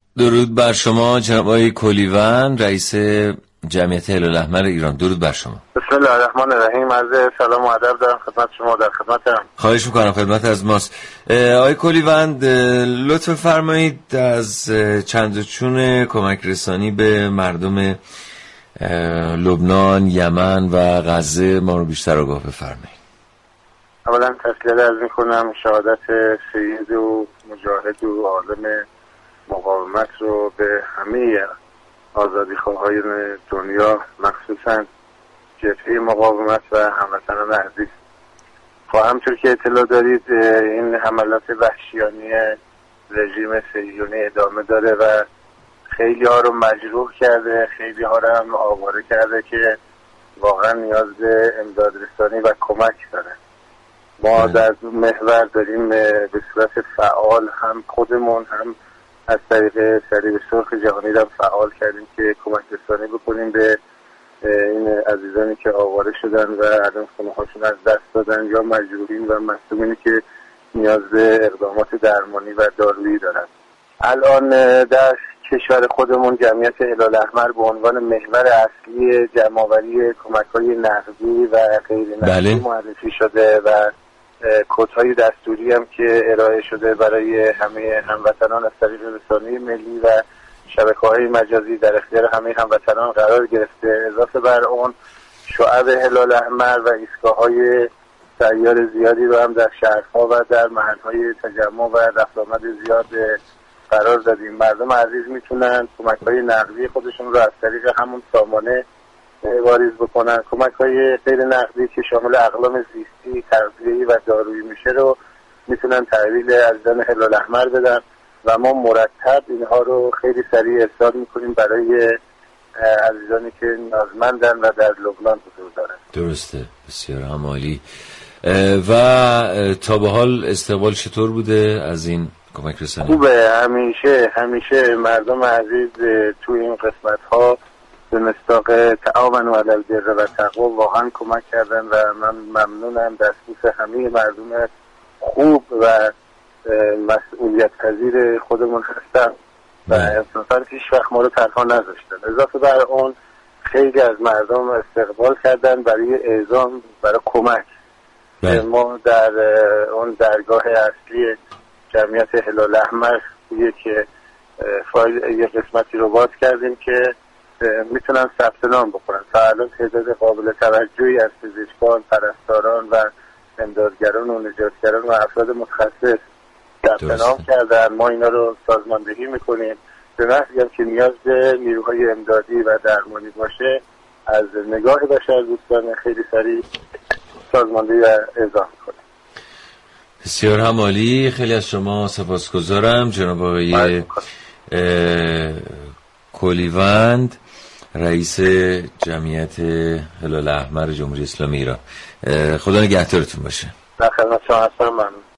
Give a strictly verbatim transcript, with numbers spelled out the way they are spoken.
درود بر شما جناب آقای کلیوند، رئیس جمعیت هلال احمر ایران. درود بر شما. بسم الله الرحمن الرحیم. عرض سلام و ادب دارم خدمت شما. در خدمتم. خواهش میکنم، خدمت از ماست. آقای کلیوند، لطف فرمایید از چند و چون کمک رسانی به مردم لبنان، یمن و غزه ما رو بیشتر آگاه بفرمایید. اولا تسلیت عرض میکنم، شهادت سید و مجاهد و عالم مقاومت رو به همه آزادیخواهای دنیا، مخصوصا جبهه مقاومت و هموطنان عزیز. خب همچون که اطلاع دارید این حملات وحشیانه رژیم صهیونی ادامه داره و خیلی ها رو مجروح کرده، خیلی ها رو هم آواره کرده که واقعا نیاز به امداد رسانی و کمک داره. ما در محور داریم به صورت فعال هم خودمون هم از طریق صلیب سرخ جهانی هم فعال کردیم که کمک رسانی بکنیم به این عزیزانی که آواره شدن و الان خونه هاشون از دست دادن یا مجروحین و مصدومینی که نیاز به اقدامات درمانی و دارویی دارن. الان در کشور خودمون جمعیت هلال احمر به عنوان محور اصلی جمع‌آوری کمک‌های نقدی و غیر نقدی معرفی شده و کدهای دستوری هم که ارائه شده برای همه هموطنان از طریق رسانه ملی و شبکه‌های مجازی در اختیار همه هموطنان قرار گرفته. اضافه بر اون شعب هلال احمر و ایستگاه‌های سیار زیادی رو هم در شهرها و در محل‌های تجمع و رفت آمد زیاد قرار دادیم. مردم عزیز میتونن کمک‌های نقدی خودشون رو از طریق همون سامانه واریز بکنن. کمک‌های غیر نقدی که شامل اقلام زیستی، تغذیه‌ای و دارویی میشه رو میتونن تحویل عزیزان هلال احمر بدن و ما مرتب اینها رو خیلی سریع ارسال میکنیم برای عزیزانی که نیازمندن و در لبنان حضور دارن. درسته، بسیار عالی. و تا به حال استقبال چطور بوده از این کمک رسانی؟ خوبه. همیشه همیشه مردم عزیز تو این قسمت ها به مصداق تعاونوا علی البر و تقوا واقعا کمک کردن و من ممنونم. دستبوس همه مردم خوب و مسئولیت پذیر خودمون هستن و انصافا هیچ وقت ما رو تنها نذاشتن. اضافه بر اون خیلی از مردم استقبال کردن برای اعزام، برای کمک. بله. ما در اون درگاه اصلی جمعیت هلال احمر یک فایل یک قسمتی رو باز کردیم که میتونن ثبت نام بکنن. تا الان تعداد قابل توجهی از پزشکان، پرستاران و امدادگران و نجاتگران و افراد متخصص ثبت نام کردن. ما اینا رو سازماندهی میکنیم به محضی که نیاز به نیروهای امدادی و درمانی باشه از نگاه بشر دوستانه خیلی سریع سازماندهی و اعزام میکنیم. بسیار هم عالی. خیلی از شما سپاسگزارم جناب آقای کلیوند، رئیس جمعیت هلال احمر جمهوری اسلامی ایران. خدا نگهدارتون باشه. در خدمت شما هستم. ممنون.